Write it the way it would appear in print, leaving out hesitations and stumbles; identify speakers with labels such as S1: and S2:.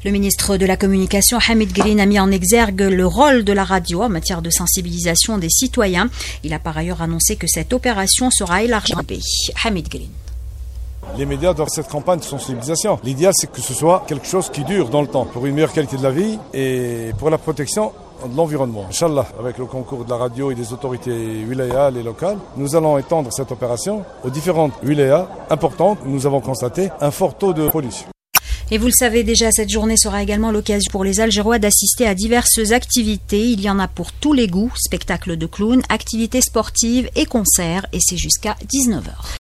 S1: Le ministre de la Communication, Hamid Green, a mis en exergue le rôle de la radio en matière de sensibilisation des citoyens. Il a par ailleurs annoncé que cette opération sera élargie au pays. Hamid Green.
S2: Les médias doivent cette campagne de sensibilisation. L'idéal, c'est que ce soit quelque chose qui dure dans le temps pour une meilleure qualité de la vie et pour la protection de l'environnement. Inch'Allah, avec le concours de la radio et des autorités wilayales et locales, nous allons étendre cette opération aux différentes wilayas importantes. Nous avons constaté un fort taux de pollution.
S1: Et vous le savez déjà, cette journée sera également l'occasion pour les Algérois d'assister à diverses activités. Il y en a pour tous les goûts, spectacles de clowns, activités sportives et concerts, et c'est jusqu'à 19h.